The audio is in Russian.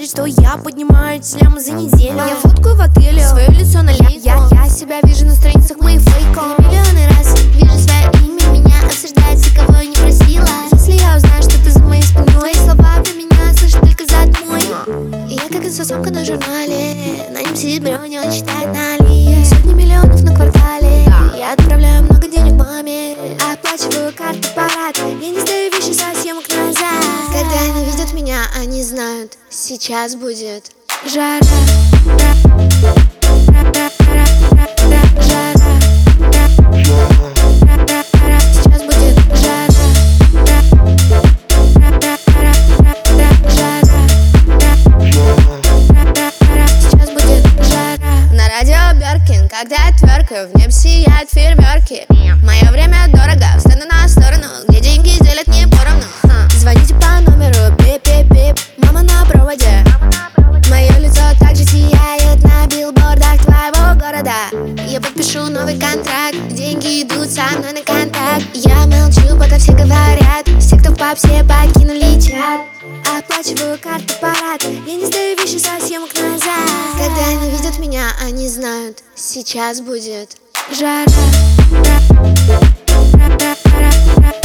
верить, что я поднимаю телям за неделю. Я фоткаю в отеле свое лицо на лейку. Я себя вижу на страницах моих фейков. Миллионы раз вижу свое имя, меня осуждают все, кого я не просила. Если я узнаю, что ты за моей спиной, твои слова про меня слышу только за отмой. И я как инстасамка на журнале, на нем сидит броня, он считает налие. Сотни миллионов на квартале. Я отправляю много денег маме, оплачиваю карты парад. Я не сдаю вещи со съемок назад. Когда они видят меня, они знают, сейчас будет жара. Сейчас будет жара. Сейчас будет жара. На радио Бёркин, когда я тверкаю, в небе сияют фейерверки. Мое время дорого, встану на сторону, где деньги делят не поровну. Звоните по номеру, бип-бип-бип, мама на проводе. Мое лицо также сияет на билбордах твоего города. Я подпишу новый контракт, деньги идут со мной на контакт. Я молчу, пока все говорят, все, кто в попсе, покинули чат. Оплачиваю карты парад, я не сдаю вещи со съемок назад. Когда они видят меня, они знают, сейчас будет жара.